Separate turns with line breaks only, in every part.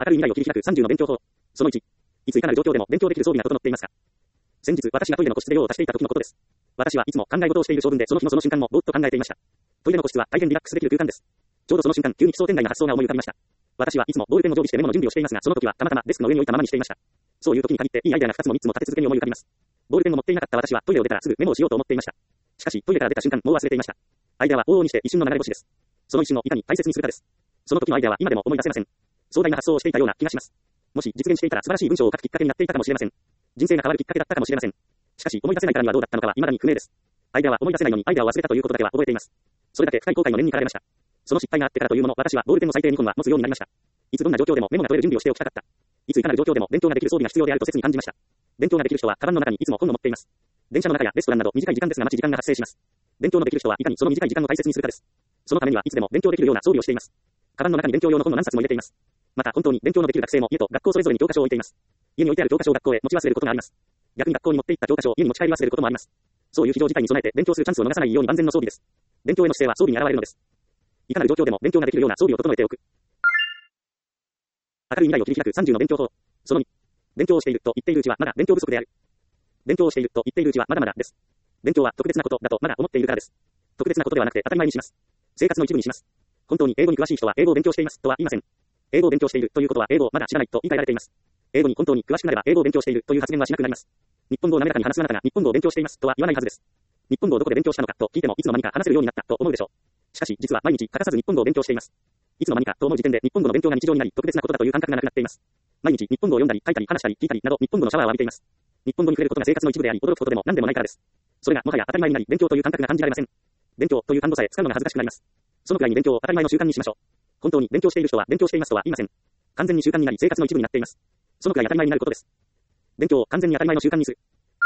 明るい未来を切り開く30の勉強法。その1。いついかなる状況でも勉強できる装備が整っていますか？先日、私がトイレの個室で用を足していた時のことです。私はいつも考え事をしている性分でその日のその瞬間もぼーっと考えていました。トイレの個室は大変リラックスできる空間です。ちょうどその瞬間、急に奇想天外な発想が思い浮かびました。私はいつもボールペンを常備してメモの準備をしていますが、その時はたまたまデスクの上に置いたままにしていました。そういう時に限っていいアイデアが2つも3つも立て続けに思い浮かびます。ボールペンを持っていなかった私はトイレを出たらすぐメモをしようと思っていました。しかしトイレから出た瞬間、もう忘れていました。アイデアは往々にして一瞬の流れ星です。その一瞬をいかに大切にするかです。その時のアイデアは今でも思い出せません。壮大な発想をしていたような気がします。もし実現していたら素晴らしい文章を書くきっかけになっていたかもしれません。人生が変わるきっかけだったかもしれません。しかし思い出せないからにはどうだったのかは未だに不明です。アイデアは思い出せないのにアイデアを忘れたということだけは覚えています。それだけ深い後悔の念に駆られました。その失敗があってからというもの、私はボールペンの最低2本は持つようになりました。いつどんな状況でもメモが取れる準備をしておきたかった。いついかなる状況でも勉強ができる装備が必要であると切に感じました。勉強ができる人はカバンの中にいつも本を持っています。電車の中やレストランなど短い時間ですが待ち時間が発生します。勉強のできる人はいかにその短い時間を大切にするかです。そのためにはいつでも勉強できるような装備をしています。カバンの中に勉強用の本を何冊も入れています。また本当に勉強のできる学生も家と学校それぞれに教科書を置いています。家に置いてある教科書を学校へ持ち忘れることがあります。逆に学校に持って行った教科書を家に持ち帰り忘れることもあります。そういう非常事態に備えて勉強するチャンスを逃さないように万全の装備です。勉強への姿勢は装備に現れるのです。いかなる状況でも勉強ができるような装備を整えておく。明るい未来を切り開く30の勉強法。その2。勉強をしていると言っているうちはまだ勉強不足である。勉強をしていると言っているうちはまだまだです。勉強は特別なことだとまだ思っているからです。特別なことではなくて当たり前にします。生活の一部にします。本当に英語に詳しい人は英語を勉強していますとは言いません。英語を勉強しているということは英語をまだ知らないと言い換えられています。英語に本当に詳しくなれば英語を勉強しているという発言はしなくなります。日本語を滑らかに話すあなたが日本語を勉強していますとは言わないはずです。日本語をどこで勉強したのかと聞いてもいつの間にか話せるようになったと思うでしょう。しかし実は毎日欠かさず日本語を勉強しています。いつの間にかと思う時点で日本語の勉強が日常になり特別なことだという感覚がなくなっています。毎日日本語を読んだり書いたり話したり聞いたりなど日本語のシャワーを浴びています。日本語に触れることが生活の一部であり驚くことでも何でもないからです。それがもはや当たり前になり勉強という感覚が感じられません。勉強という単語さえ使うのが恥ずかしくなります。そのくらいに勉強を当たり前の習慣にしましょう。本当に勉強している人は勉強していますとは言いません。完全に習慣になり生活の一部になっています。そのくらい当たり前になることです。勉強を完全に当たり前の習慣にする。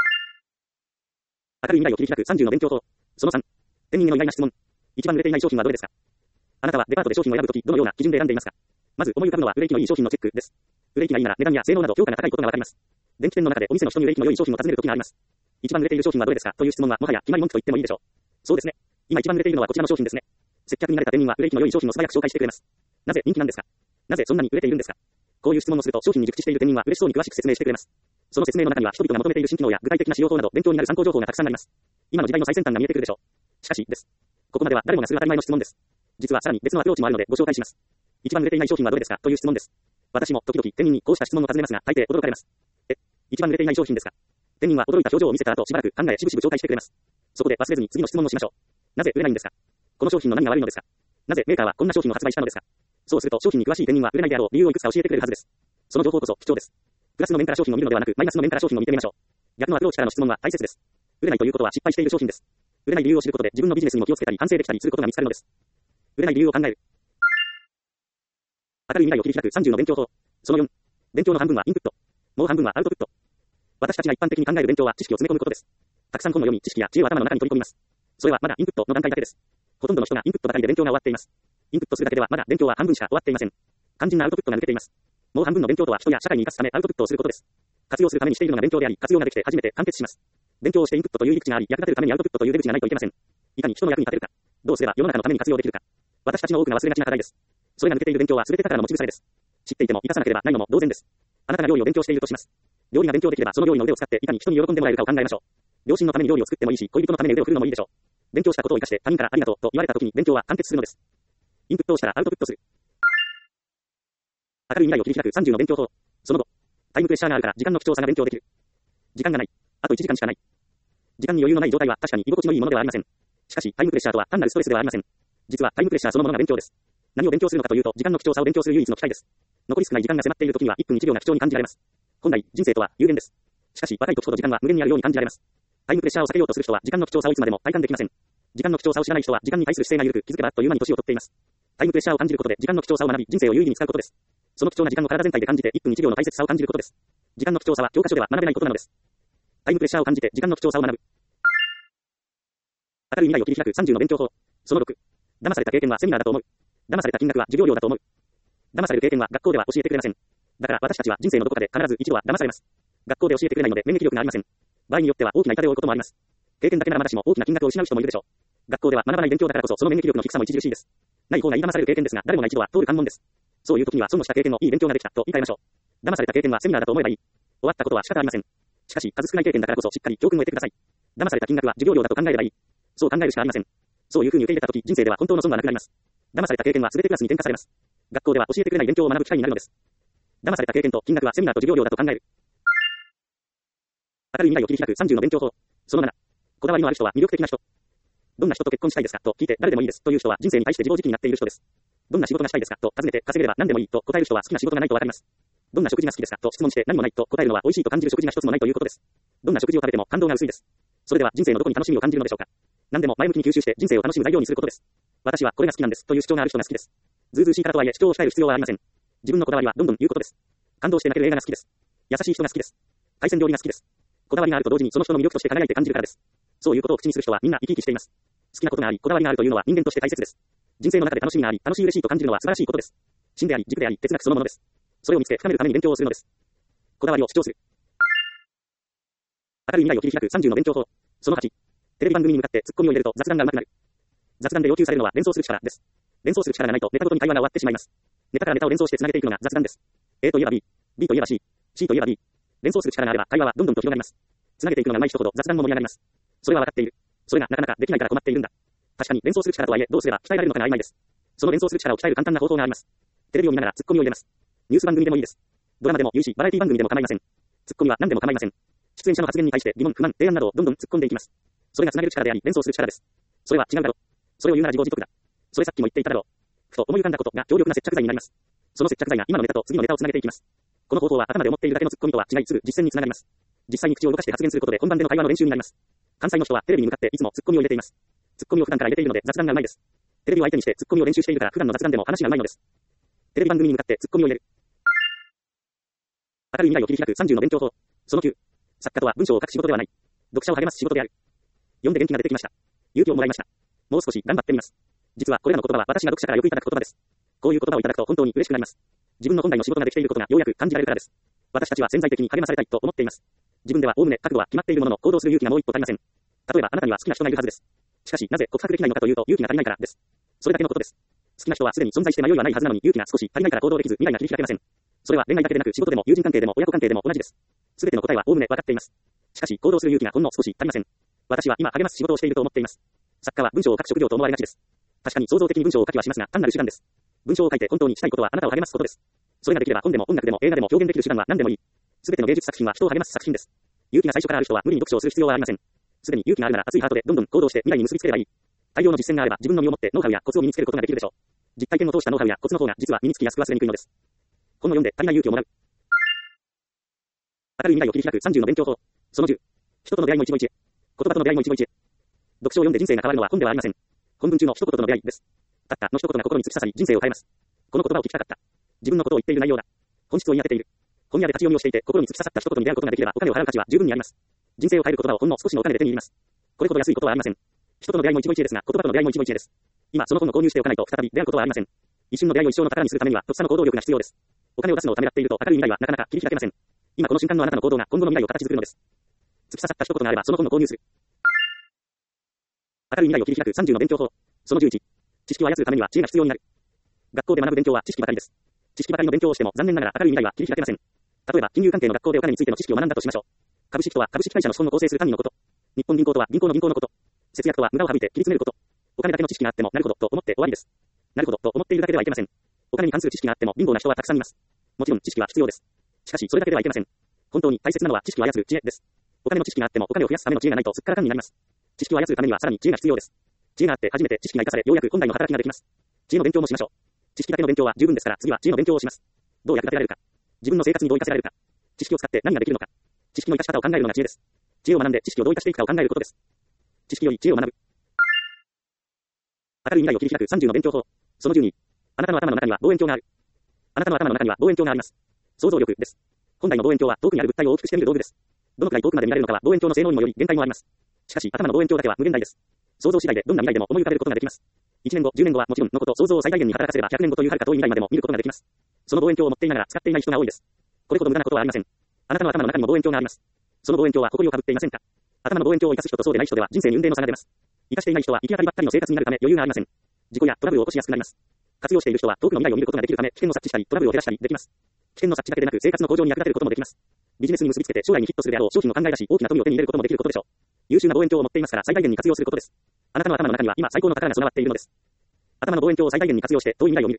明るい未来を切り開く30の勉強法。その3。店員への意外な質問。一番売れていない商品はどれですか？あなたはデパートで商品を選ぶときどのような基準で選んでいますか？まず思い浮かぶのは売れ行きのいい商品のチェックです。売れ行きがいいなら値段や性能など評価が高いことがわかります。電気店の中でお店の人に売れ行きの良い商品を尋ねるときがあります。一番売れている商品はどれですかという質問はもはや決まり文句と言ってもいいでしょう。そうですね。今一番売れているのはこちらの商品ですね。接客に慣れた店員は売れ行きの良い商品を素早く紹介してくれます。なぜ人気なんですか？なぜそんなに売れているんですか？こういう質問をすると商品に熟知している店員は嬉しそうに詳しく説明してくれます。その説明の中には人々が求めている新機能や具体的な使用法など勉強になる参考情報がたくさんあります。今の時代の最先端が見えてくるでしょう。しかしです。ここまでは誰もがする当たり前の質問です。実はさらに別のアプローチもあるのでご紹介します。一番売れていない商品はどれですかという質問です。私も時々店員にこうした質問を尋ねますが大抵驚かれます。一番売れていない商品ですか？店員は驚いた表情を見せた後しばらく考えしぶしぶ紹介してくれます。そこで忘れずに次の質問をしましょう。なぜ売れないんですか？この商品の何が悪いのですか？なぜメーカーはこんな商品を発売したのですか？そうすると商品に詳しい店員は売れないであろう理由をいくつか教えてくれるはずです。その情報こそ貴重です。プラスの面から商品を見るのではなくマイナスの面から商品を見てみましょう。逆のアプローチからの質問は大切です。売れないということは失敗している商品です。売れない理由を知ることで自分のビジネスにも気をつけたり反省できたりすることが見つかるのです。売れない理由を考える。明るい未来を切り開く30の勉強法。その4。勉強の半分はインプット。もう半分はアウトプット。私たちが一般的に考える勉強は知識を詰め込むことです。たくさん本を読み知識や知恵を頭の中に取り込みます。それはまだインプットの段階だけです。ほとんどの人がインプットばかりで勉強が終わっています。インプットするだけではまだ勉強は半分しか終わっていません。肝心なアウトプットが抜けています。もう半分の勉強とは人や社会に生かすためアウトプットをすることです。活用するためにしているのが勉強であり、活用ができて初めて完結します。勉強をしてインプットという入り口があり、役立てるためにアウトプットという出口がないといけません。いかに人の役に立てるか、どうすれば世の中のために活用できるか。私たちの多くが忘れがちな課題です。それが抜けている勉強は全て宝の持ち腐れです。知っていても生かさなければないのも同然です。あなたが料理を勉強しているとします。料理が勉強できればその料理の腕を使っていかに人に喜んでもらえるかを考えましょう。両親のために料理を作ってもいいし、恋人のために腕を振るのもいいでしょう。勉強したことを生かして他人からありがとうと言われた時に勉強は完結するのです。インプットをしたらアウトプットする。明るい未来を切り開く30の勉強法。その後、タイムプレッシャーがあるから時間の貴重さが勉強できる。時間がない。あと1時間しかない。時間に余裕のない状態は確かに居心地のいいものではありません。しかしタイムプレッシャーとは単なるストレスではありません。実はタイムプレッシャーそのものが勉強です。何を勉強するのかというと時間の貴重さを勉強する唯一の機会です。残り少ない時間が迫っている時には1分1秒が貴重に感じられます。本来人生とは有限です。しかし若い時ほど時間は無限にあるように感じられます。タイムプレッシャーを避けようとする人は時間の貴重さをいつまでも体感できません。時間の貴重さを知らない人は時間に対する姿勢が緩く気づけばあっという間に年を取っています。タイムプレッシャーを感じることで時間の貴重さを学び人生を有意義に使うことです。その貴重な時間を体全体で感じて1分1秒の大切さを感じることです。時間の貴重さは教科書では学べないことなのです。タイムプレッシャーを感じて時間の貴重さを学ぶ。明るい未来を切り開く30の勉強法。その6。騙された経験はセミナーだと思う。騙された金額は授業料だと思う。騙される経験は学校では教えてくれません。だから私たちは人生のどこかで必ず一度は騙されます。学校で教えてくれないので免疫力がありません。場合によっては大きな痛手を負うこともあります。経験だけならまだしも大きな金額を失う人もいるでしょう。学校では学ばない勉強だからこそその免疫力の低さも著しいです。ない方がいい騙される経験ですが誰もが一度は通る関門です。 そういう時には損をした経験のいい勉強ができたと言い換えましょう。騙された経験はセミナーだと思えばいい。終わったことは仕方ありません。しかし、数少ない経験だからこそしっかり教訓を得てください。騙された金額は授業料だと考えればいい。そう考えるしかありません。そういう風に受け入れた時、人生では本当の損はなくなります。騙された経験は全てクラスに転嫁されます。学校では教えてくれない勉強を学ぶ機会になるのです。騙された経験と金額はセミナーと授業料だと考える。明るい未来を切り開く30の勉強法。その7。こだわりのある人は魅力的な人。どんな人と結婚したいですかと聞いて誰でもいいですという人は人生に対して自暴自棄になっている人です。どんな仕事がしたいですかと尋ねて稼げれば何でもいいと答える人は好きな仕事がないとわかります。どんな食事が好きですかと質問して何もないと答えるのは美味しいと感じる食事が一つもないということです。どんな食事を食べても感動が薄いです。それでは人生のどこに楽しみを感じるのでしょうか。何でも前向きに吸収して人生を楽しむ材料にすることです。私はこれが好きなんですという主張がある人が好きです。ずうずうしいからとはいえ主張を控える必要はありません。自分のこだわりはどんどん言うことです。感動して泣ける映画が好きです。優しい人が好きです。海鮮料理が好きです。こだわりがあると同時にその人の魅力として輝いて感じるからです。そういうことを口にする人はみんな生き生きしています。好きなことがあり、こだわりがあるというのは人間として大切です。人生の中で楽しみがあり、楽しい嬉しいと感じるのは素晴らしいことです。芯であり、軸であり、哲学そのものです。それを見つけ深めるために勉強をするのです。こだわりを主張する。明るい未来を切り開く30の勉強法。その8。テレビ番組に向かってツッコミを入れると雑談が上手くなる。雑談で要求されるのは連想する力です。連想する力がないとネタごとに会話が終わってしまいます。ネタからネタを連想して繋げていくのが雑談です。A といえば B、B といえば C、C といえば D。連想する力があれば会話はどんどんと広がります。繋げていくのが上手い人ほど雑談も盛り上がります。それは分かっている。それがなかなかできないから困っているんだ。確かに連想する力とはいえどうすれば鍛えられるのかが曖昧です。その連想する力を鍛える簡単な方法があります。テレビを見ながらツッコミを入れます。ニュース番組でもいいです。ドラマでも有志、バラエティ番組でも構いません。ツッコミは何でも構いません。出演者の発言に対して疑問、不満、提案などをどんどん突っ込んでいきます。それが繋げる力であり、連想する力です。それは違うだろう。それを言うなら自業自得だ。それさっきも言っていただろう。ふと思い浮かんだことが強力な接着剤になります。その接着剤が今のネタと次のネタを繋げていきます。この方法は頭で思っているだけのツッコミとは違い、すぐ実践につながります。実際に口を動かして発言することで本番での会話の練習になります。関西の人はテレビに向かっていつもツッコミを入れています。ツッコミを普段から入れているので雑談がうまいです。テレビを相手にしてツッコミを練習しているから普段の雑談でも話がうまいのです。テレビ番組に向かってツッコミを入れる。明るい未来を切り開く30の勉強法。その9。作家とは文章を書く仕事ではない。読者を励ます仕事である。読んで元気が出てきました。勇気をもらいました。もう少し頑張ってみます。実はこれらの言葉は私が読者からよくいただく言葉です。こういう言葉をいただくと本当に嬉しくなります。自分の本来の仕事ができていることがようやく感じられるからです。私たちは潜在的に励まされたいと思っています。自分では概ね覚悟は決まっているものの行動する勇気がもう一歩足りません。例えばあなたには好きな人がいるはずです。しかしなぜ告白できないのかというと勇気が足りないからです。それだけのことです。好きな人はすでに存在して迷いはないはずなのに勇気が少し足りないから行動できず未来が切り開けません。それは恋愛だけでなく仕事でも友人関係でも親子関係でも同じです。すべての答えは概ね分かっています。しかし行動する勇気がほんの少し足りません。私は今励ます仕事をしていると思っています。作家は文章を書く職業と思われがちです。確かに創造的に文章を書きはしますが単なる手段です。文章を書いて本当にしたいことはあなたを励ますことです。それができれば本でも音楽でも映画でも表現できる手段は何でもいい。すべての芸術作品は人を励ます作品です。勇気が最初からある人は無理に読書をする必要はありません。すでに勇気があるなら熱いハートでどんどん行動して未来に結びつければいい。大量の実践があれば自分の身をもってノウハウやコツを身につけることができるでしょう。実体験を通したノウハウやコツの方が実は身につきやすく忘れにくいのです。本を読んで足りない勇気をもらう。明るい未来を切り開く30の勉強法。その10。人との出会いも一期一会。言葉との出会いも一期一会。読書を読んで人生が変わるのは本ではありません。本文中の一言との出会いです。たったの一言が心に突き刺さり人生を変えます。この言葉を聞きたかった。自分のことを言っている内容だ。本質を言い当てている。本屋で立ち読みをしていて心に突き刺さった一言に出会うことができればお金を払う価値は十分にあります。人生を変える言葉をほんの少しのお金で手に入れます。これほど安いことはありません。人との出会いも一期一会ですが、言葉との出会いも一期一会です。今その本を購入しておかないと再び出会うことはありません。一瞬の出会いを一生の宝にするためにはとっさの行動力が必要です。お金を出すのをためらっていると明るい未来はなかなか切り開けません。今この瞬間のあなたの行動が今後の未来を形作るのです。突き刺さった一言があればその本を購入する。明るい未来を切り開く30の勉強法。その11。知識を操るためには知恵が必要になる。学校で学ぶ勉強は知識ばかりです。知識ばかりの勉強をしても残念ながら明るい未来は切り開けません。例えば金融関係の学校でお金についての知識を学んだとしましょう。株式とは株式会社の資本を構成する単位のこと。日本銀行とは銀行の銀行のこと。節約とは無駄を省いて切り詰めること。お金だけの知識があってもなるほどと思って終わりです。なるほどと思っているだけではいけません。お金に関する知識があっても貧乏な人はたくさんいます。もちろん知識は必要です。しかしそれだけではいけません。本当に大切なのは知識を操る知恵です。お金の知識があってもお金を増やすための知恵がないとすっからかんになります。知識を操るためにはさらに知恵が必要です。知恵があって初めて知識が生かされようやく本来の働きができます。知恵の勉強もしましょう。知識だけの勉強は十分ですから次は知恵の勉強をします。どう役立てられるか。自分の生活にどう生かせられるか。知識を使って何ができるのか。知識の生かし方を考えるのが知恵です。知恵を学んで知識をどう生かしていくかを考えることです。知識より知恵を学ぶ。明るい未来を切り開く30の勉強法。その12。あなたの頭の中には望遠鏡がある。あなたの頭の中には望遠鏡があります。想像力です。本来の望遠鏡は遠くにある物体を大きくして見る道具です。どのくらい遠くまで見られるのかは望遠鏡の性能にもより限界もあります。しかし頭の望遠鏡だけは無限大です。想像次第でどんな未来でも思い浮かべることができます。1年後、10年後はもちろんのこと、想像を最大限に働かせれば100年後という遥か遠い未来までも見ることができます。その望遠鏡を持っていながら使っていない人が多いです。これほど無駄なことはありません。あなたの頭の中にも望遠鏡があります。その望遠鏡は埃をかぶっていませんか。頭の望遠鏡を生かす人とそうでない人では人生に運命の差が出ます。生かしていない人は行き当たりばったりの生活になるため余裕がありません。事故やトラブルを起こしやすくなります。 活用している人は遠くの未来を見ることができるため、危険を察知したり、トラブルを減らしたりできます。危険の察知だけでなく、生活の向上に役立てることもできます。ビジネスに結びつけて将来にヒットするであろう商品を考え出し、大きな富を手に入れることもできることでしょう。優秀な望遠鏡を持っていますから、最大限に活用することです。あなたの頭の中には今最高の宝が備わっているのです。頭の望遠鏡を最大限に活用して遠い未来を見る。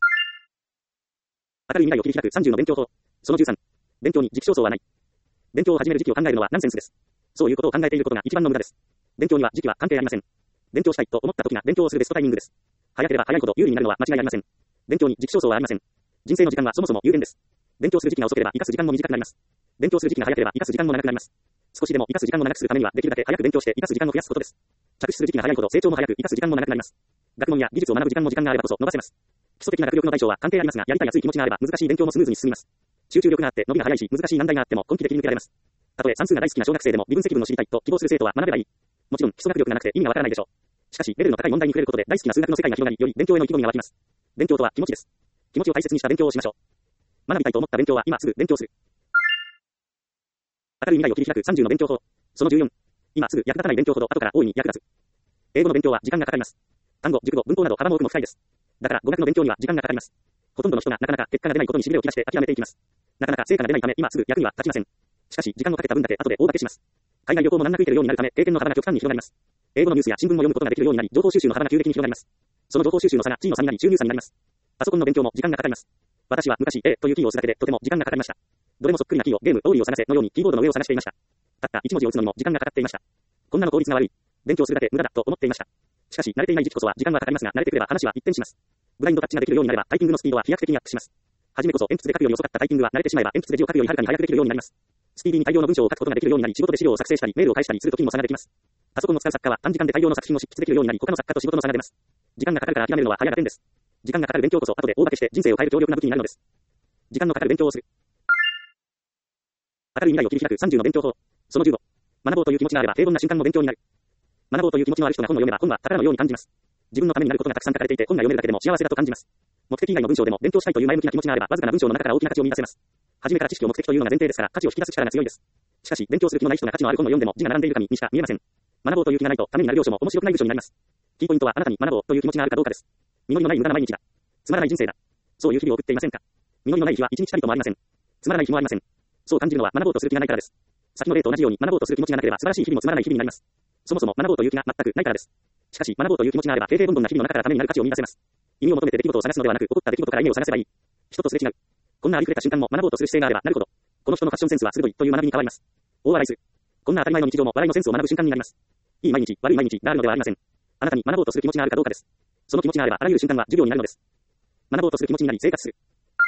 明るい未来を切り開く30の勉強法。その13。勉強に時期尚早はない。勉強を始める時期を考えるのはナンセンスです。そういうことを考えていることが一番の無駄です。勉強には時期は関係ありません。勉強したいと思った時が勉強をするベストタイミングです。早ければ早いほど有利になるのは間違いありません。勉強に時期尚早はありません。人生の時間はそもそも有限です。勉強する時期が遅ければ生かす時間も短くなります。勉強する時期が早ければ生かす時間も長くなります。少しでも生かす時間を長くするためにはできるだけ早く勉強して生かす時間を増やすことです。着手する時期が早いほど成長も早く生かす時間も長くなります。学問や技術を学ぶ時間も時間があればこそ伸ばせます。基礎的な学力の対象は関係ありますが、やりたい熱い気持ちがあれば難しい勉強もスムーズに進みます。集中力があって伸びが早いし、難しい難題があっても根気で切り抜けられます。たとえ算数が大好きな小学生でも微分積分を知りたいと希望する生徒は学べばいい。もちろん基礎学力がなくて意味がわからないでしょう。しかしレベルの高い問題に触れることで大好きな数学の世界が広がり、より勉強への意気込みが湧きます。勉強とは気持ちです。気持ちを大切にした勉強をしましょう。学びたいと思った勉強は今すぐ勉強する。明るい未来を切り開く30の勉強法。その14。今すぐ役立たない勉強ほど後から大いに役立つ。英語の勉強は時間がかかります。単語、熟語、文法など幅も奥も深いです。だから語学の勉強には時間がかかります。ほとんどの人がなかなか結果が出ないことに痺れを切らして諦めていきます。なかなか成果が出ないため今すぐ役には立ちません。しかし時間をかけた分だけ後で大掛けします。海外旅行も難なく行けるようになるため経験の幅が極端に広がります。英語のニュースや新聞も読むことができるようになり、情報収集の幅が急激に広がります。その情報収集の差が地位の差になり収入差になります。パソコンの勉強も時間がかかります。私は昔 A というキーを押すだけでとても時間がかかりました。どれもそっくりなキーをゲーム、オーリを探せのようにキーボードの上を探していました。たった1文字を打つのにも時間がかかっていました。こんなの効率が悪い。勉強するだけ無駄だと思っていました。しかし慣れていない時期こそは時間はかかりますが、慣れてくれば話は一転します。ブラインドタッチができるようになればタイピングのスピードは飛躍的にアップします。はじめこそ鉛筆で書くより遅かったタイピングは慣れてしまえば鉛筆で字を書くよりはるかに早くできるようになります。スピーディーに大量の文章を書くことができるようになり、仕事で資料を作成したりメールを返したりするときにも差ができます。パソコンを使う作家は短時間で大量の作品を執筆できるようになり、他の作家と仕事の差が出ます。時間がかかるから諦めるのは早が点です。時間がかかる勉強こそ後で大掛けして人生を変える強力な武器になるのです。時間のかかる勉強をする。明るい未来を切り開く30の勉強法。その15。学ぼうという気持ちがあれば平凡な瞬間も勉強になる。学ぼうという気持ちのある人が本を読めば本は宝のように感じます。自分のためになることがたくさん書かれていて本が読めるだけでも幸せだと感じます。目的以外の文章でも勉強したいという前向きな気持ちがあればわずかな文章の中から大きな価値を見出せます。初めから知識を目的というのが前提ですから価値を引き出す力が強いです。しかし勉強する気のない人が価値のある本を読んでも字が並んでいる紙にしか見えません。学ぼうという気がないとためになる領書も面白くない文章になります。キーポイントはあなたに学ぼうという気持ちがあるかどうかです。実りのない無駄な毎日だ。つまらない人生だ。そういう日々を送っていませんか。実りのない日は一日たりともありません。つまらない日もありません。そう感じるのは学ぼうとする気がないからです。先の例と同じように学ぼうとする気持ちがなければ素晴らしい日々もつまらない日々になります。そもそも学ぼうという気が全くないからです。しかし学ぼうという気持ちがあれば平々凡々な日々の中からためになる価値を見出せます。意味を求めて出来事を探すのではなく起こった出来事から意味を探せばいい。人とすれ違う。こんなありふれた瞬間も学ぼうとする姿勢があればなるほど。この人のファッションセンスは鋭いという学びに変わります。大笑いする。こんな当たり前の日常も笑いのセンスを学ぶ瞬間になります。いい毎日、悪い毎日があるのではありません。あなたに学ぼうとする気持ちがあるかどうかです。その気持ちがあればあらゆる瞬間は授業になるのです。学ぼうとする気持ちになり生活する。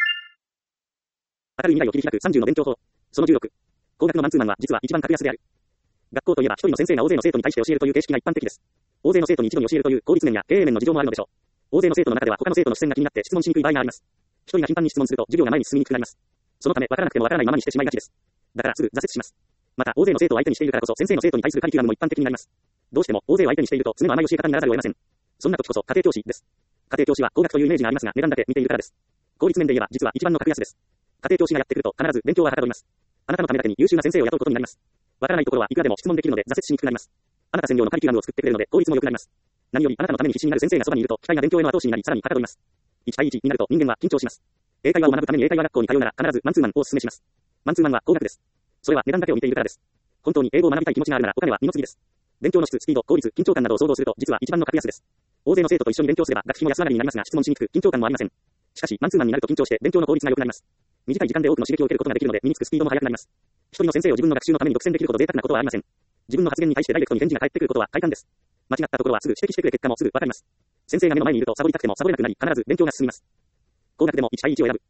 明るい未来を切り開く30の勉強法。その16。工学のマンツーマンは実は一番格安である。学校といえば一人の先生が大勢の生徒に対して教えるという形式が一般的です。大勢の生徒に一度に教えるという効率面や経営面の事情もあるのでしょう。大勢の生徒の中では他の生徒の視線が気になって質問しにくい場合があります。一人が頻繁に質問すると授業が前に進みにくくなります。そのため分からなくても分からないままにしてしまいがちです。だからすぐ挫折します。また大勢の生徒を相手にしているからこそ先生の生徒に対するカリキュラムも一般的になります。どうしても大勢を相手にしていると常の甘い教え方にならざるを得ません。そんな時こそ家庭教師です。家庭教師は高額というイメージがありますが値段だけ見ているからです。効率面で言えば実は一番の格安です。家庭教師がやってくると必ず勉強ははかどります。あなたのためだけに優秀な先生を雇うことになります。わからないところはいくらでも質問できるので挫折しにくくなります。あなた専用のカリキュラムを作ってくれるので効率も良くなります。何よりあなたのために必死になる先生がそばにいると機会が勉強への後押しになりさらにはかどります。1対1になると人間は緊張します。英会話を学ぶために英会話学校に通うなら必ずマンツーマンをお勧めします。マンツーマンは高額です。それは値段だけを見ているからです。本当に英語を学びたい気持ちがあるならお金は二の次です。勉強の質、スピード、効率、緊張感などを想像すると実は一番の格安です。大勢の生徒と一緒に勉強すれば学費も安上がりになりますが質問しにくく緊張感もありません。しかしマンツーマンになると緊張して勉強の効率が良くなります。短い時間で多くの刺激を受けることができるので身につくスピードも速くなります。一人の先生を自分の学習のために独占できるほど贅沢なことはありません。自分の発言に対してダイレクトに返事が返ってくることは快感です。間違ったところはすぐ指摘してくれ結果もすぐわかります。先生が目の前にいるとサボりたくてもサボれなくなり必ず勉強が進みます。高額でも1対1を選ぶ。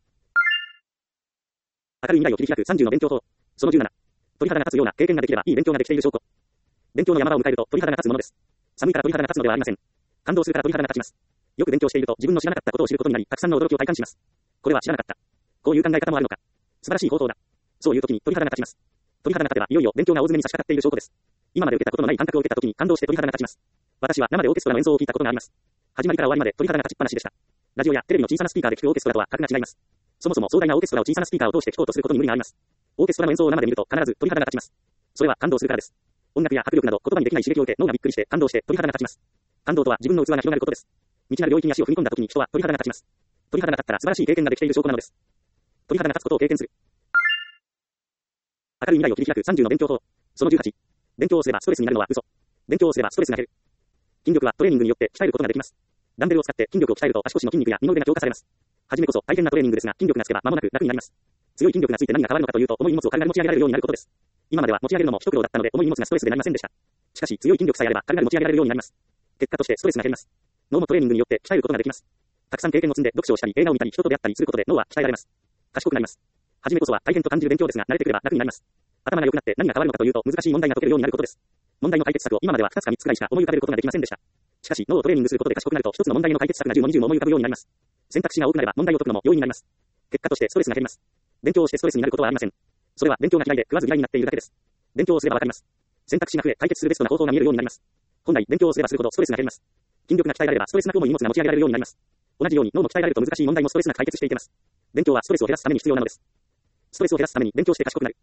明るい未来を切り開く30の勉強法。その17。鳥肌が立つような経験ができればいい勉強ができている証拠。勉強の山場を迎えると鳥肌が立つものです。寒いから鳥肌が立つのではありません。感動するから鳥肌が立ちます。よく勉強していると自分の知らなかったことを知ることになりたくさんの驚きを体感します。これは知らなかった。こういう考え方もあるのか。素晴らしい方法だ。そういう時に鳥肌が立ちます。鳥肌が立てばいよいよ勉強が大詰めに差し掛かっている証拠です。今まで受けたことのない感覚を受けた時に感動して鳥肌が立ちます。私は生でオーケストラの演奏を聞いたことがあります。始まりから終わりまで鳥肌が立ちっぱなしでした。ラジオやテレビの小さなスピーカーで聞くオーケストラとは格が違います。そもそも壮大なオーケストラを小さなスピーカーを通して聞こうとすることに無理があります。オーケストラの演奏を生で見ると必ず鳥肌が立ちます。それは感動するからです。音楽や迫力など言葉にできない刺激を受け脳がびっくりして感動して鳥肌が立ちます。感動とは自分の器が広がることです。 未知なる領域に足を踏み込んだ時に人は鳥肌が立ちます。鳥肌が立ったら素晴らしい経験ができている証拠なのです。鳥肌が立つことを経験する。明るい未来を切り開く30の勉強法。その18。勉強をすればストレスになるのは嘘。勉強をすればストレスが減る。筋力はトレーニングによって鍛えることができます。ダンベルを使って筋力を鍛えると足腰の筋肉や二の腕が強化されます。はじめこそ大変なトレーニングですが、筋力がつけば間もなく楽になります。強い筋力がついて何が変わるのかというと、重い荷物を軽々持ち上げられるようになることです。今までは持ち上げるのも一苦労だったので、重い荷物がストレスでなりませんでした。しかし、強い筋力さえあれば軽々持ち上げられるようになります。結果としてストレスが減ります。脳もトレーニングによって鍛えることができます。たくさん経験を積んで読書をしたり、映画を見たり、人と出会ったりすることで脳は鍛えられます。賢くなります。はじめこそは大変と感じる勉強ですが、慣れてくれば楽になります。頭が良くなって何が変わるのかというと、難しい問題が解けるようになることです。問題の解決策を今までは2つか3つくらいしか思い浮かべることができませんでした。しかし、脳をトレーニングすることで賢くなると、一つの問題の解決策が10も20も思い浮かぶようになります。選択肢が多くなれば問題を解くのも容易になります。結果としてストレスが減ります。勉強をしてストレスになることはありません。それは勉強が嫌いで食わず嫌いになっているだけです。勉強をすればわかります。選択肢が増え、解決するベストな方法が見えるようになります。本来、勉強をすればするほどストレスが減ります。筋力が鍛えられればストレスなく重い荷物が持ち上げられるようになります。同じように脳も鍛えられると難しい問題もストレスなく解決していけます。勉強はストレスを減らすために必要なのです。ストレスを減らすために勉強して賢くなる。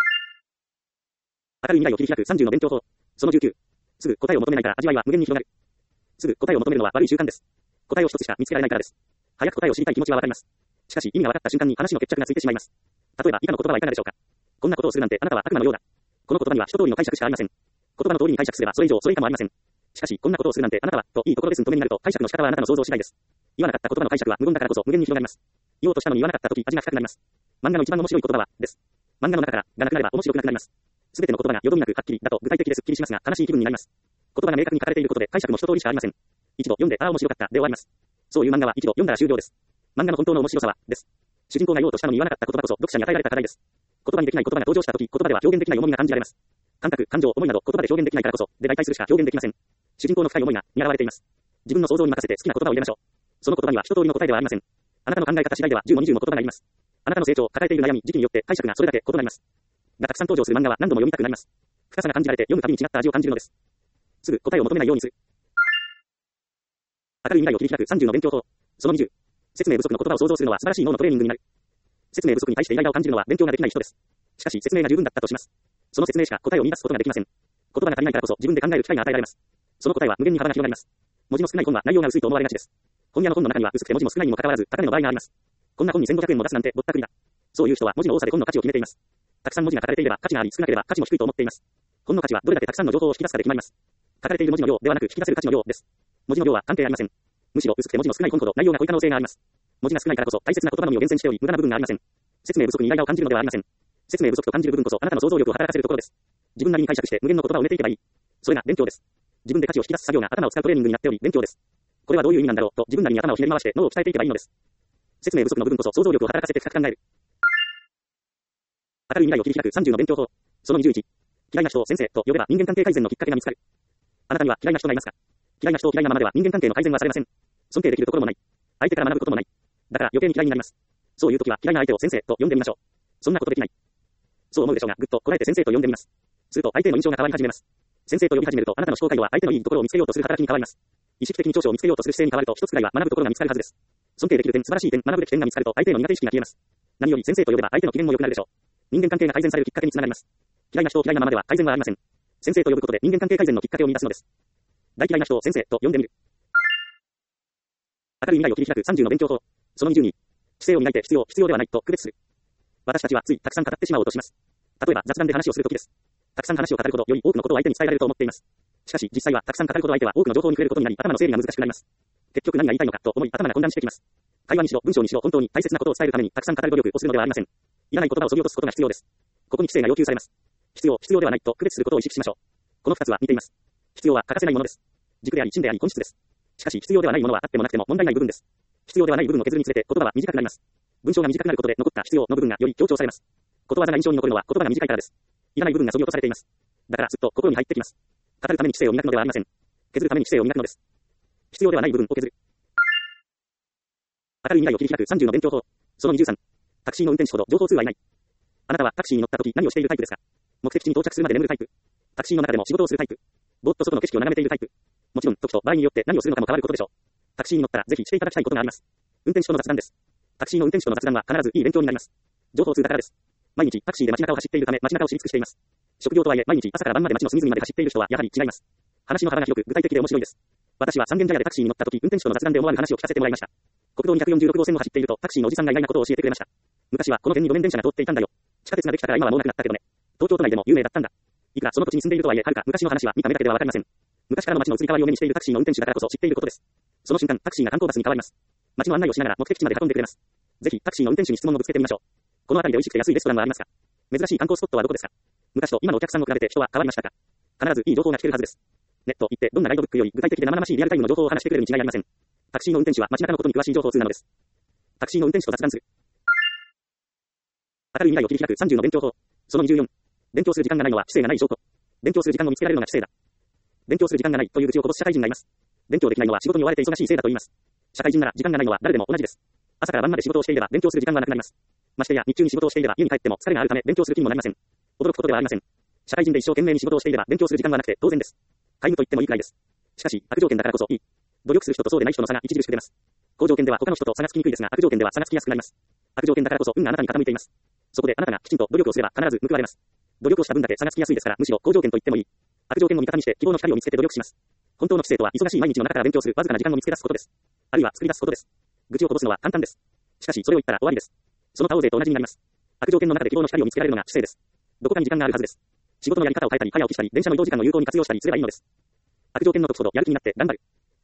明るい未来を切り開く30の勉強法。その19。すぐ答えを求めないから味わいは無限に広がる。すぐ答えを求めるのは悪い習慣です。答えを一つしか見つけられないからです。早く答えを知りたい気持ちはわかります。しかし意味が分かった瞬間に話の決着がついてしまいます。例えば以下の言葉はいかがでしょうか。こんなことをするなんてあなたは悪魔のようだ。この言葉には一通りの解釈しかありません。言葉の通りに解釈すればそれ以上それ以下もありません。しかしこんなことをするなんてあなたはといいところですんとめになると解釈の仕方はあなたの想像次第です。言わなかった言葉の解釈は無言だからこそ無限に広がります。言おうとしたのに言わなかった時味が深くなります。漫画の一番面白い言葉はです。漫画の中からがなくなれば面白くなくなります。すべての言葉がよどみなくはっきりだと具体的ですっきりしますが悲しい気分になります。言葉が明確に書かれていることで解釈も一通りしかありません。一度読んで面白かったで終わります。そういう漫画は一度読んだら終了です。漫画の本当の面白さはです。主人公が言おうとしたのに言わなかった言葉こそ読者に与えられた課題です。言葉にできない言葉が登場した時、言葉では表現できない重みが感じられます。感覚、感情、思いなど言葉で表現できないからこそで代替するしか表現できません。主人公の深い思いが見表れています。自分の想像に任せて好きな言葉を入れましょう。その言葉には一通りの答えではありません。あなたの考え方次第では10も20も言葉がいります。あなたの成長、抱えている悩み、時期によって解釈がそれだけ異なります。がたくさん登場する漫画は何度も読みたくなります。深さが感じられて読むたびに違った味を感じるのです。すぐ答えを求めないようにする。明るい未来を切り開く30の勉強法。その20。説明不足の言葉を想像するのは素晴らしい脳のトレーニングになる。説明不足に対してイライラを感じるのは勉強ができない人です。しかし説明が十分だったとします。その説明しか答えを見出すことができません。言葉が足りないからこそ自分で考える機会が与えられます。その答えは無限に幅が広がります。文字の少ない本は内容が薄いと思われがちです。本屋の本の中には薄くて文字も少ないにもかかわらず高値の場合があります。こんな本に1500円も出すなんてぼったくりだ。そういう人は文字の多さで本の価値を決めています。たくさん文字が書かれていれば価値があり、少なければ価値も低いと思っています。本の価値はどれだけたくさんの情報を引き出すかで決まります。書かれている文字の量ではなく引き出せる価値の量です。文字の量は関係ありません。むしろ薄くて文字の少ない本ほど内容が濃い可能性があります。文字が少ないからこそ大切な言葉のみを厳選しており無駄な部分がありません。説明不足にイライラを感じるのではありません。説明不足と感じる部分こそあなたの想像力を働かせるところです。自分なりに解釈して無限の言葉を埋めていけばいい。それが勉強です。自分で価値を引き出す作業が頭を使うトレーニングになっており勉強です。これはどういう意味なんだろうと自分なりに頭をひねり回して脳を鍛えていけばいいのです。説明不足の部分こそ想像力を働かせて深く考える。明るい未来を切り開く30の勉強法。その21。嫌いな人を先生と呼べば人間関係改善のきっかけが見つかる。あなたには嫌いな人がいますか？嫌いな人を嫌いなままでは人間関係の改善はされません。尊敬できるところもない。相手から学ぶこともない。だから余計に嫌いになります。そういう時は嫌いな相手を先生と呼んでみましょう。そんなことできない。そう思うでしょうが、ぐっとこらえて先生と呼んでみます。すると相手の印象が変わり始めます。先生と呼び始めるとあなたの思考回路は相手のいいところを見つけようとする働きに変わります。意識的に長所を見つけようとする姿勢に変わると一つくらいは学ぶところが見つかるはずです。尊敬できる点、素晴らしい点、学ぶべき点が見つかると相手の苦手意識が消えます。何より先生と呼べば相手の機嫌も良くなるでしょう。人間関係が改善されるきっかけにつながります。嫌いな人を嫌いなままでは改善はありません。先生と呼ぶことで人間関係改善のきっかけを見出すのです。大嫌いな人を先生と呼んでみる。明るい未来を切り開く30の勉強法。その22。知性を磨いて必要ではないと区別する。私たちはついたくさん語ってしまおうとします。例えば雑談で話をするときです。たくさん話を語るほどより多くのことを相手に伝えられると思っています。しかし実際はたくさん語るほど相手は多くの情報に触れることになり頭の整理が難しくなります。結局何が言いたいのかと思い頭が混乱してきます。会話にしろ文章にしろ本当に大切なことを伝えるためにたくさん語る努力をするのではありません。いらない言葉を削ぎ落とすことが必要です。ここに知性が要求されます。必要ではないと区別することを意識しましょう。この2つは似ています。必要は欠かせないものです。軸であり真であり本質です。しかし必要ではないものはあってもなくても問題ない部分です。必要ではない部分を削るにつれて言葉は短くなります。文章が短くなることで残った必要の部分がより強調されます。ことわざが印象に残るのは言葉が短いからです。いらない部分が削ぎ落とされています。だからすっと心に入ってきます。語るために知性を磨くのではありません。削るために知性を磨くのです。必要ではない部分を削る。明るい未来を切り開く30の勉強法。その23。タクシーの運転手ほど情報通はいない。あなたはタクシーに乗った時何をしているタイプですか？目的地に到着するまで眠るタイプ。タクシーの中でも仕事をするタイプ。ぼーっと外の景色を眺めているタイプ。もちろん時と場合によって何をするのかも変わることでしょう。タクシーに乗ったらぜひしていただきたいことがあります。運転手との雑談です。タクシーの運転手との雑談は必ずいい勉強になります。情報通だからです。毎日タクシーで街中を走っているため街中を知り尽くしています。職業とはいえ毎日朝から晩まで街の隅々まで走っている人はやはり違います。話の幅が広く具体的で面白いです。 私は三軒茶屋でタクシーに乗った時、運転手との雑談で思わぬ話を聞かせてもらいました。国道246号線を走っていると、タクシーのおじさんが意外なことを教えてくれました。昔はこの辺に路面電車が通っていたんだよ。地下鉄ができたから今はもうなくなったけどね。東京都内でも有名だったんだ。いくらその土地に住んでいるとはいえ、はるか昔の話は見た目だけではわかりません。昔からの街の移り変わりを目にしているタクシーの運転手だからこそ知っていることです。その瞬間、タクシーが観光バスに変わります。街の案内をしながら目的地まで運んでくれます。ぜひタクシーの運転手に質問をぶつけてみましょう。この辺りで美味しくて安いレストランはありますか？珍しい観光スポットはどこですか？昔と今のお客さんを比べて人は変わりましたか？必ずいい情報が聞けるはずです。ネット行ってどんなガイドブックより具体的で生々しいリアルタイムの情報を話してくれるに違いありません。タクシーの運転手は街中のことに詳しい情報通なのです。タクシーの運転手と雑談する。明るい未来を切り開く30の勉強法。その24。勉強する時間がないのは知性がない証拠。勉強する時間を見つけられるのが知性だ。勉強する時間がないという愚痴をこぼす社会人がいます。勉強できないのは仕事に追われて忙しいせいだと言います。社会人なら時間がないのは誰でも同じです。朝から晩まで仕事をしていれば勉強する時間はなくなります。ましてや日中に仕事をしていれば家に帰っても疲れがあるため勉強する気にもなりません。驚くことではありません。社会人で一生懸命に仕事をしていれば勉強する時間はなくて当然です。タイムと言ってもいいくらいです。しかし悪条件だからこそいい。努力する人とそうでない人の差が著しく出ます。好条件では他の人と差がつきにくいですが、悪条件では差がつきやすくなります。悪条件だからこそ運があなたに傾いています。そこであなたがきちんと努力をすれば必ず報われます。努力をした分だけ差がつきやすいですから、むしろ好条件と言ってもいい。悪条件を味方にして希望の光を見つけて努力します。本当の知性とは忙しい毎日の中から勉強するわずかな時間を見つけ出すことです。あるいは作り出すことです。愚痴をこぼすのは簡単です。しかしそれを言ったら終わりです。その他大勢と同じになります。悪条件の中で希望の光を見つけられるのが知性です。どこかに時間があるはずです。仕事のやり方を変えたり、早起きしたり、電車の移動時間を有効に活用したりすればいいのです。悪条件の時ほどやる気になって頑張る。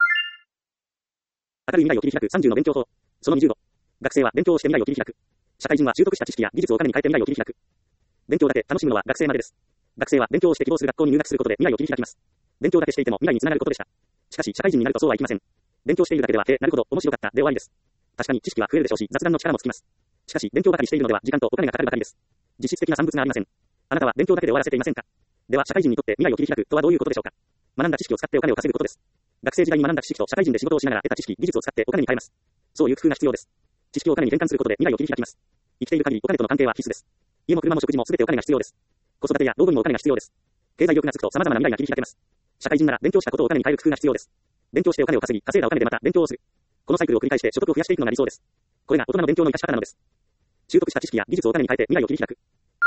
明るい未来を切り開く30の勉強法。その25。学生は勉強をして未来を切り開く。社会人は習得した知識や技術をお金に変えて未来を切り開く。勉強だけ楽しむのは学生までです。学生は勉強をして希望する学校に入学することで未来を切り開きます。勉強だけしていても未来につながることでした。しかし社会人になるとそうはいきません。勉強しているだけでは、なるほど、面白かったで終わりです。確かに知識は増えるでしょうし、雑談の力もつきます。しかし勉強ばかりしているのでは時間とお金がかかるばかりです。実質的な産物がありません。あなたは勉強だけで終わらせていませんか？では社会人にとって未来を切り開くとはどういうことでしょうか？学んだ知識を使ってお金を稼ぐことです。学生時代に学んだ知識と社会人で仕事をしながら得た知識、技術を使ってお金に変えます。そういう工夫が必要です。知識をお金に転換することで未来を切り開きます。生きている限りお金との関係は必須です。家も車も食事も全てお金が必要です。子育てや老後にもお金が必要です。経済力がつくと様々な未来が切り開けます。社会人なら勉強したことをお金に変える工夫が必要です。勉強してお金を稼ぎ、稼いだお金でまた勉強をする。このサイクルを繰り返して所得を増やしていくのが理想です。これが大人の勉強の生かし方なのです。習得した知識や技術をお金に変えて未来を切り開く。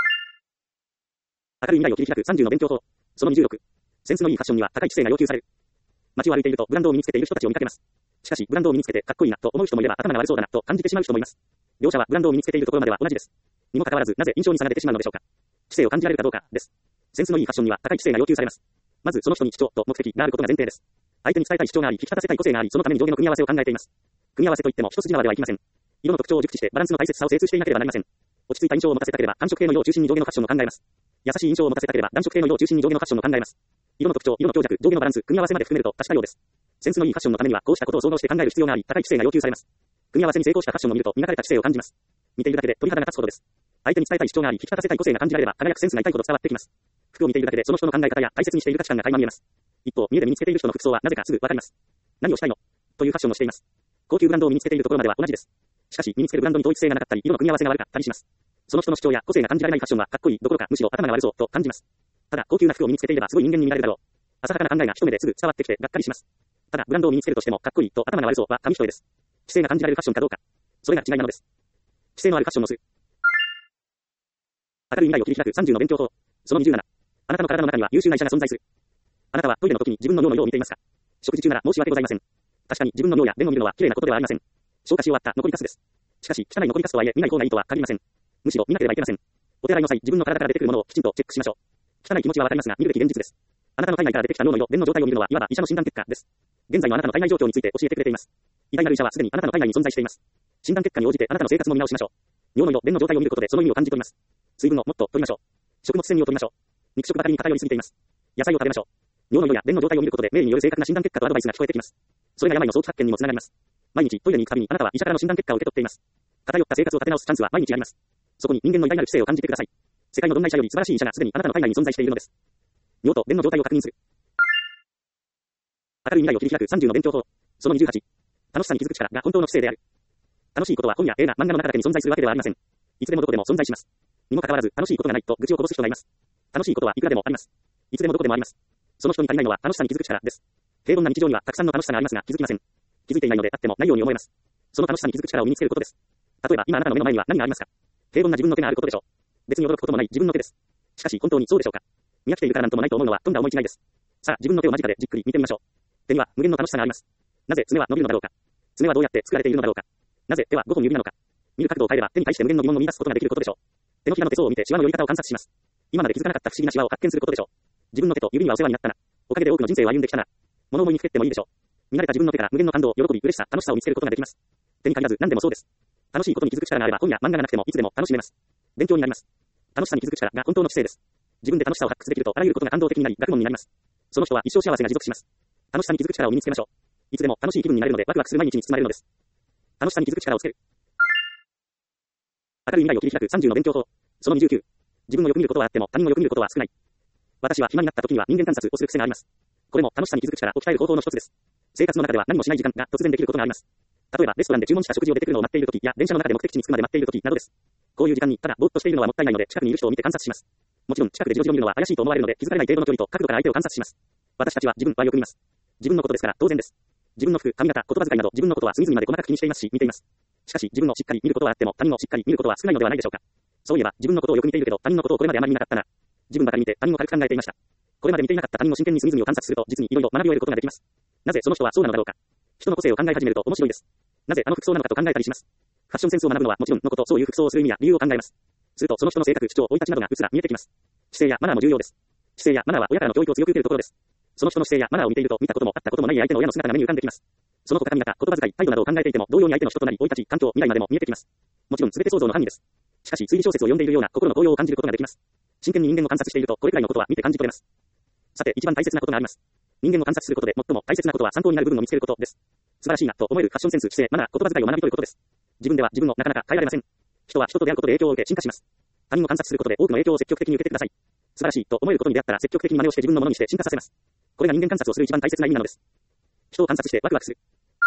明るい未来を切り開く30の勉強法。その26。センスのいいファッションには高い知性が要求される。街を歩いているとブランドを身につけている人たちを見かけます。しかしブランドを身につけてかっこいいなと思う人もいれば頭が悪そうだなと感じてしまう人もいます。両者はブランドを身につけているところまでは同じです。にもかかわらずなぜ印象に差が出てしまうのでしょうか。知性を感じられるかどうかです。センスのいいファッションには高い知性が要求されます。まずその人に主張と目的があることが前提です。相手に伝えたい主張があり、引き立たせたい個性があり、そのために上下の組み合わせを考えています。組み合わせといっても一筋縄ではいきません。色の特徴を熟知してバランスの大切さを精通していなければなりません。落ち着いた印象を持たせたければ寒色系の色を中心に上下のファッションを考えます。優しい印象を持たせたければ暖色系の色を中心に上下のファッションを考えます。色の特徴、色の強弱、上下のバランス、組み合わせまで含めると確かようです。センスのいいファッションのためにはこうしたことを総合して考える必要があり、高い知性が要求されます。組み合わせに成功したファッションを見ると磨かれた知性を感じます。見ているだけで鳥肌が立つほどです。相手に伝えたい主張があり、引き立たせたい個性が感じられれば輝くセンスが痛いほど伝わってきます。服を見ているだけでその人の考え方や大切にしている価値観が垣間見えます。一方、家で身につけている人の服装はなぜかすぐわかります。何をしたいのというファッションをしています。高級ブランドを身につけているところまでは同じです。しかし、身につけるブランドに統一性がなかったり、色の組み合わせが悪かったりします。その人の主張や個性が感じられないファッションはかっこいいどころかむしろ頭が悪そうと感じます。ただ、高級な服を身につけていればすごい人間に見られるだろう。浅はかな考えが一目ですぐ伝わってきてがっかりします。ただ、ブランドを身につけるとしてもかっこいいと頭が悪そうは紙一重です。知性が感じられるファッションかどうか。それが違いなのです。知性のあるファッションをする。明るい未来を切り開く30の勉強法。その27。あなたの体の中には優秀な医者が存在する。あなたはトイレの時に自分の尿の色を見ていますか？食事中なら申し訳ございません。確かに自分の尿や便を見るのは綺麗なことではありません。消化し終わった残りカスです。しかし、汚い残りカスとはいえ見ない方がいいとは限りません。むしろ見なければいけません。お手洗いの際、自分の体から出てくるものをきちんとチェックしましょう。汚い気持ちはわかりますが、見るべき現実です。あなたの体内から出てきた尿の色、便の状態を見るのはいわば医者の診断結果です。現在のあなたの体内状況について教えてくれています。偉大なる医者はすでにあなたの体内に存在しています。診断結果に応じてあなたの生活も見直しましょう。尿の色、便の状態を見ることでその意味を感じ取ります。水分をもっと取りましょう。食物繊維を取りましょう。肉食ばかりに偏りすぎています。野菜を食べましょう。尿の色や便の状態を見ることでメールによる正確な診断結果とアドバイスが聞こえてきます。それが病の早期発見にもつながります。毎日トイレに行くたびにあなたは医者からの診断結果を受け取っています。偏った生活を立て直すチャンスは毎日あります。そこに人間の偉大なる知性を感じてください。世界のどんな医者より素晴らしい医者がすでにあなたの体内に存在しているのです。尿と便の状態を確認する。明るい未来を切り開く30の勉強法。その28。楽しさに気づく力が本当の知性である。楽しいことは本や映画、漫画の中だけに存在するわけではありません。いつでもどこでも存在します。にもかかわらず楽しいことがないと愚痴をこぼす人がいます。楽しいことはいくらでもあります。いつでもどこでもあります。その人に足りないのは楽しさに気づく力です。平凡な日常にはたくさんの楽しさがありますが気づきません。気づいていないのであってもないように思えます。その楽しさに気づく力を身につけることです。例えば今あなたの目の前には何がありますか？平凡な自分の手があることでしょう。別に驚くこともない自分の手です。しかし本当にそうでしょうか？見飽きているからなんともないと思うのはとんだ思い違いです。さあ自分の手を間近でじっくり見てみましょう。 手には無限の楽しさがあります。なぜ爪は伸びるのだろうか。爪はどうやって作られているのだろうか。なぜ手は5本指なのか。見る角度を変えれば手に対して無限の疑問を見出すことができることでしょう。手のひらの手相を見てシワの寄り方を観察します。今まで気づかなかった不思議なシワを発見することでしょう。自分の手と指にはお世話になったな。おかげで多くの人生を歩んできたな。物思いにふけってもいいでしょう。見慣れた自分の手から無限の感動、喜び、嬉しさ、楽しさを見つけることができます。手に限らず何でもそうです。楽しいことに気づく力があれば本や漫画がなくてもいつでも楽しめます。勉強になります。楽しさに気づく力が本当の知性です。自分で楽しさを発掘できるとあらゆることが感動的になり学問になります。その人は一生幸せが持続します。楽しさに気づく力を身につけましょう。いつでも楽しい気分になれるのでワクワクする毎日に包まれるのです。楽しさに気づく力をつける。明るい未来を切り開く30の勉強法。その29。自分をよく見ることはあっても他人をよく見ることは少ない。私は暇になった時には人間観察をする癖があります。これも楽しさに気づく力を鍛える方法の一つです。生活の中では何もしない時間が突然できることがあります。例えばレストランで注文した食事を出てくるのを待っている時や電車の中で目的地に着くまで待っている時などです。こういう時間にただぼーっとしているのはもったいないので近くにいる人を見て観察します。もちろん近くでじろじろ見るのは怪しいと思われるので気づかれない程度の距離と角度から相手を観察します。私たちは自分はよく見ます。自分のことですから当然です。自分の服、髪型、言葉遣いなど自分のことは隅々まで細かく気にしていますし見ています。しかし自分をしっかり見ることはあっても他人をしっかり見ることは少ないのではないでしょうか。そういえば自分のことをよく見ているけど他人のことをこれまであまり見なかったな。自分ばかり見て他人を軽く考えていました。これまで見ていなかった他人を真剣に隅々を観察すると実にいろいろ学びを得ることができます。なぜその人はそうなのだろうか。人の個性を考え始めると面白いです。なぜあの服装なのかと考えたりします。ファッションセンスを学ぶのはもちろんのこと、そういう服装をする意味や理由を考えます。するとその人の性格、主張、生い立ちなどがうっすら見えてきます。姿勢やマナーも重要です。姿勢やマナーは親からの教育を強く受けるところです。その人の姿勢やマナーを見ていると見たことも会ったこともない相手の親の姿が目に浮かんできます。その他髪型、言葉遣い、態度などを考えていても同様に相手の人となり、生い立ち、環境、未来までも見えてきます。もちろん全て想像の範囲です。しかし推理小説を読んでいるような心の高揚を感じることができます。真剣に人間を観察しているとこれくらいのことは見て感じ取れます。さて一番大切なことがあります。人間を観察することで最も大切なことは参考になる部分を見つけることです。素晴らしいなと思えるファッションセンス、姿勢、マナー、言葉遣いを学び取ることです。自分では自分をなかなか変えられません。人は人と出会うことで影響を受け進化します。他人を観察することで多くの影響を積極的に受けてください。素晴らしいと思えることに出会ったら積極的に真似をして自分のものにして進化させます。これが人間観察をする一番大切な意味なのです。人を観察してワクワクする。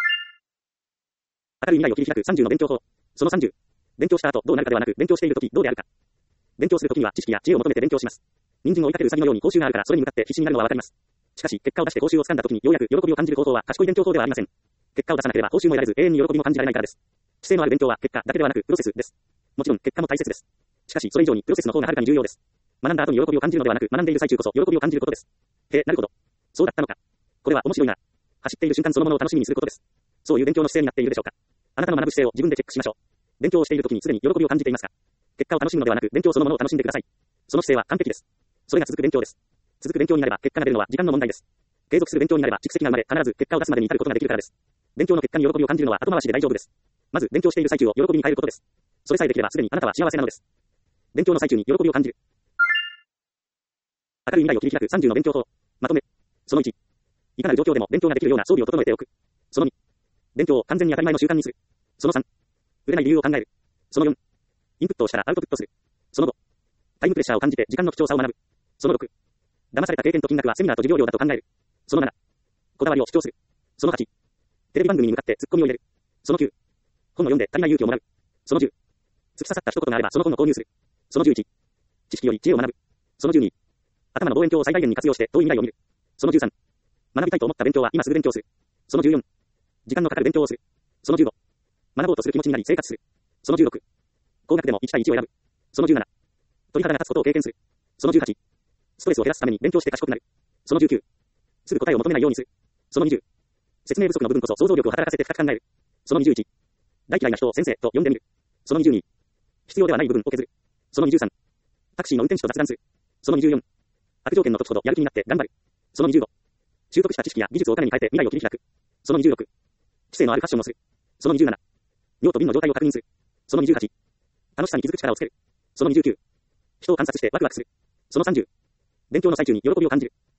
明るい未来を切り開く30の勉強法。その30。勉強した後どうなるかではなく勉強している時どうであるか。勉強する時には知識や知恵を求めて勉強します。人参を追いかけるウサギのように報酬があるからそれに向かって必死になるのはわかります。しかし結果を出して報酬をつかんだ時にようやく喜びを感じる方法は賢い勉強法ではありません。結果を出さなければ報酬も得られず永遠に喜びも感じられないからです。知性のある勉強は結果だけではなくプロセスです。もちろん結果も大切です。しかしそれ以上にプロセスの方がはるかに重要です。学んだ後に喜びを感じるのではなく学んでいる最中こそ喜びを感じることです。へえ、なるほど。そうだったのか。これは面白いな。走っている瞬間そのものを楽しみにすることです。そういう勉強の姿勢になっているでしょうか。あなたの学ぶ姿勢を自分でチェックしましょう。勉強をしている時にすでに喜びを感じていますか。結果を楽しむのではなく勉強そのものを楽しんでください。その姿勢は完璧です。それが続く勉強です。続く勉強になれば結果が出るのは時間の問題です。継続する勉強になれば蓄積が生まれ必ず結果を出すまでに至ることができるからです。勉強の結果に喜びを感じるのは後回しで大丈夫です。まず勉強している最中を喜びに変えることです。それさえできればすでにあなたは幸せなのです。勉強の最中に喜びを感じる。明るい未来を切り開く30の勉強法。まとめ。その1。いかなる状況でも勉強ができるような装備を整えておく。その2。勉強を完全に当たり前の習慣にする。その3。売れない理由を考える。その4。インプットをしたらアウトプットする。その5。タイムプレッシャーを感じて時間の貴重さを学ぶ。その6。騙された経験と金額はセミナーと授業料だと考える。その7。こだわりを主張する。その8。テレビ番組に向かってツッコミを入れる。その9。本を読んで足りない勇気をもらう。その10。突き刺さった一言があればその本を購入する。その11。知識より知恵を学ぶ。その12。頭の望遠鏡を最大限に活用して遠い未来を見る。その13。学びたいと思った勉強は今すぐ勉強する。その14。時間のかかる勉強をする。その15。学ぼうとする気持ちになり生活する。その16。高額でも1対1を選ぶ。その17。鳥肌が立つことを経験する。その18。ストレスを減らすために勉強して賢くなる。その19。すぐ答えを求めないようにする。その20。説明不足の部分こそ想像力を働かせて深く考える。その21。大嫌いな人を先生と呼んでみる。その22。必要ではない部分を削る。その23。タクシーの運転手と雑談する。その24。悪条件の時ほどやる気になって頑張る。その25。習得した知識や技術をお金に変えて未来を切り開く。その26。知性のあるファッションをする。その27。尿と瓶の状態を確認する。その28。楽しさに気づく力をつける。その29。人を観察してワクワクする。その30。勉強の最中に喜びを感じる。